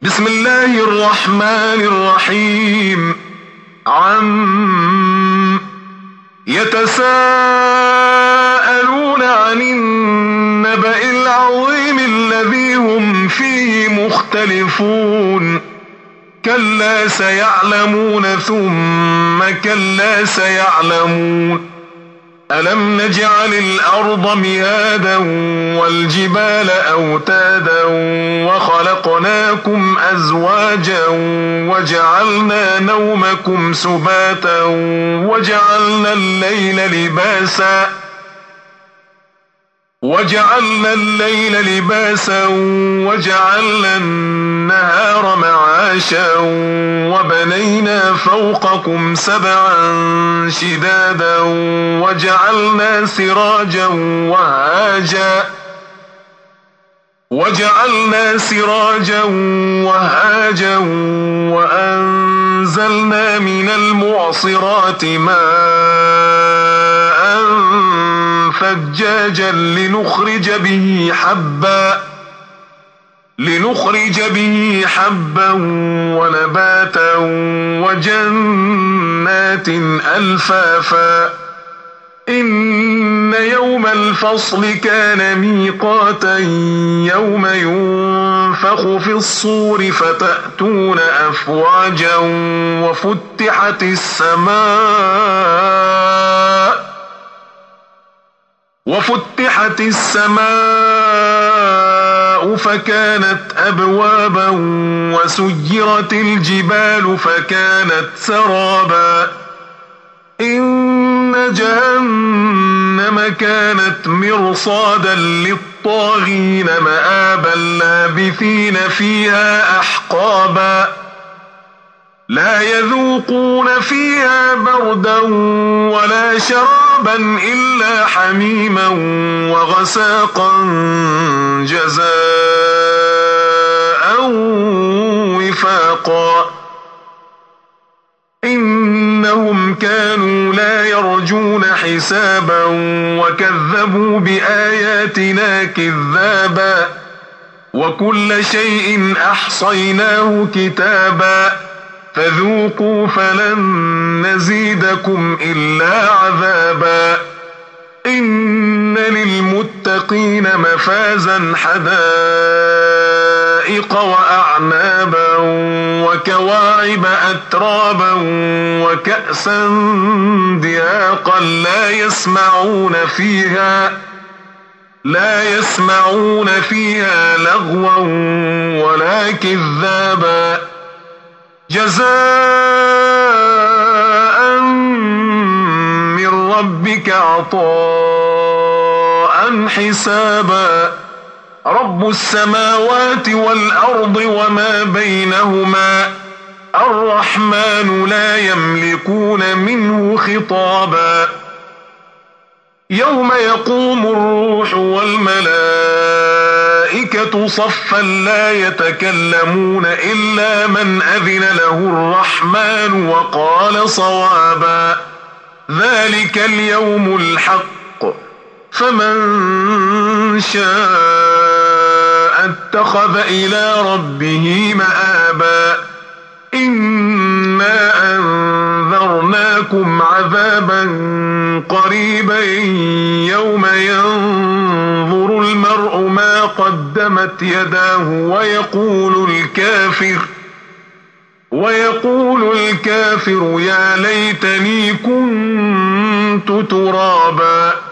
بسم الله الرحمن الرحيم. يتساءلون عن النبأ العظيم الذي هم فيه مختلفون. كلا سيعلمون ثم كلا سيعلمون. ألم نجعل الأرض مهادا والجبال أوتادا وخلقناكم أزواجا وجعلنا نومكم سباتا وجعلنا الليل لباسا وجعلنا النهار معاشا وبنينا فوقكم سبعا شدادا وجعلنا سراجا وهاجا وأنزلنا من المعصرات ماء ثجاجا لنخرج به حبا ونباتا وجنات ألفافا. إن يوم الفصل كان ميقاتا يوم ينفخ في الصور فتأتون أفواجا وفتحت السماء فكانت أبوابا وسيرت الجبال فكانت سرابا. إن جهنم كانت مرصادا للطاغين مآبا لابثين فيها أحقابا. لا يذوقون فيها بردا ولا شرابا إلا حميما وغساقا جزاء وفاقا. إنهم كانوا لا يرجون حسابا وكذبوا بآياتنا كذابا. وكل شيء أحصيناه كتابا. فذوقوا فلن نزيدكم إلا عذابا. إن للمتقين مفازا حدائق وأعنابا وكواعب أترابا وكأسا دهاقا لا يسمعون فيها لغوا ولا كذابا. جزاء من ربك عطاء حسابا. رب السماوات والأرض وما بينهما الرحمن لا يملكون منه خطابا. يوم يقوم الروح والملائكة صفا لا يتكلمون إلا من أذن له الرحمن وقال صوابا. ذلك اليوم الحق فمن شاء اتخذ إلى ربه مآبا. إنا أنذرناكم عذابا قريبا يوم ينظر المرء ما قدمت يداه ويقول الكافر يا ليتني كنت ترابا.